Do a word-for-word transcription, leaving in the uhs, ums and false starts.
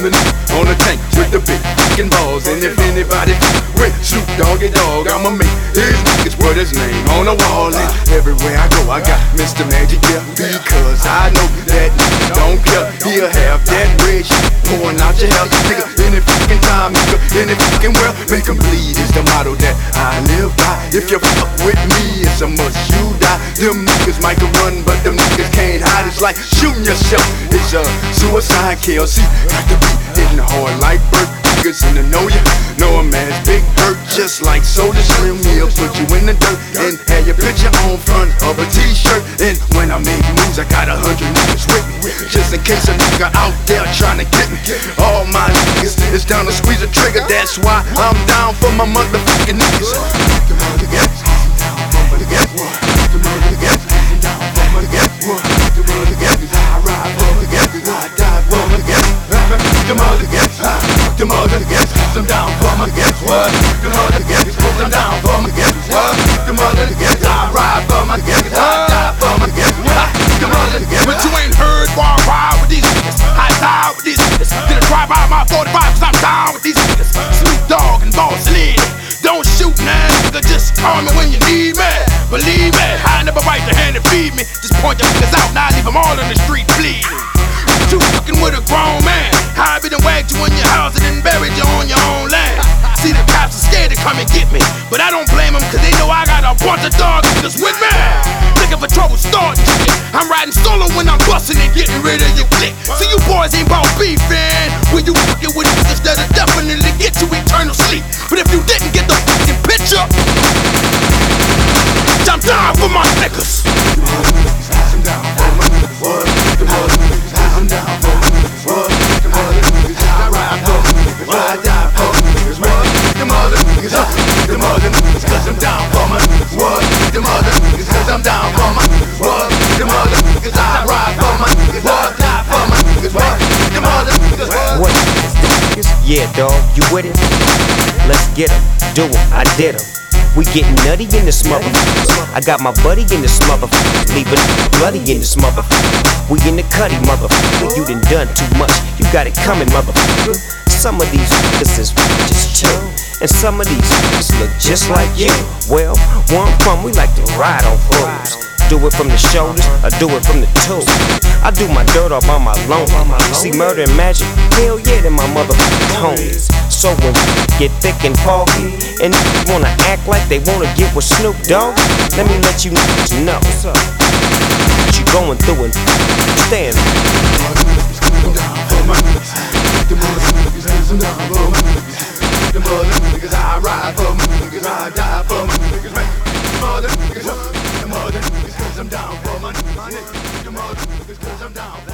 I'm the nigga on the tank with the big fucking balls. And if anybody with Snoop Doggy Dogg, I'ma make his niggas put his name on the wall. And everywhere I go, I got Mister Magic here, because I know that nigga don't care. He'll have that red shit pouring out your hell, nigga. Any fucking time, nigga, any fucking world, make him bleed is the motto that I live by. If you fuck with me, it's a must you die. Them niggas might can run, but them niggas can't hide. It's like shooting yourself. It's a suicide K L C. Got to be hitting hard like Burt. Niggas in the know ya, know a man's big hurt. Just like Soda Slim, he'll put you in the dirt and have your picture on front of a t-shirt. And when I make moves, I got a hundred niggas with me, just in case a nigga out there trying to get me. All my niggas is down to squeeze a trigger. That's why I'm down for my motherfucking niggas. Them other niggas, I'm down for my niggas. What? Them other niggas, I'm down for my niggas. What? Them other niggas, I ride for my niggas. I die for my niggas. Them other niggas. But you ain't heard, boy, I ride with these niggas. I die with these niggas. Did a drive by my forty-five, cause I'm down with these niggas. Snoop Dogg and Boss Lady. Don't shoot now, nigga, just call me when you need me. Believe me, I never bite the hand that feed me. Just point your niggas out, now I leave them all on the street bleeding. You fucking with a grown man. I be done wagged you in your house and then buried you on your own land. See, the cops are scared to come and get me, but I don't blame them, cause they know I got a bunch of dog niggas with me. Looking for trouble starting shit. I'm riding solo when I'm busting and getting rid of your clique. See, you boys ain't bout beefing. When you fucking with niggas that'll definitely get you eternal sleep. But if you didn't get the fucking picture, I'm down for my niggas. I'm down for my niggas. What? I'm down for my niggas. What? Them other niggas, I ride for my niggas. I die for my niggas. What? Them other niggas, them other niggas, cause I'm down for my niggas. What? Them other niggas, cause I'm down for my niggas. What? Them other niggas, I ride for my niggas. I die for my niggas. What? Them other niggas, what? Yeah, dog, you with it? Let's get 'em, do 'em, I did 'em. We getting nutty in this motherfucker. I got my buddy in this motherfucker, leaving bloody in this motherfucker. We in the cutty, motherfucker. You done done too much. You got it coming, motherfucker. Some of these niggas is just chill, and some of these niggas look just like you. Well, where I'm from, we like to ride on fools. Do it from the shoulders, or do it from the toes. I do my dirt off on my loan. See murder and magic, hell yeah, they're my motherfucking homies. So when get thick and foggy, and wanna act like they wanna get with Snoop Dogg, let me let you know what you going through and stand. I'm down for my niggas. Them other niggas, I'm down for my niggas. Them other niggas, I ride for my niggas. I die for my niggas. Them other niggas, them other niggas, cause I'm down for my niggas. Them other niggas, cause I'm down.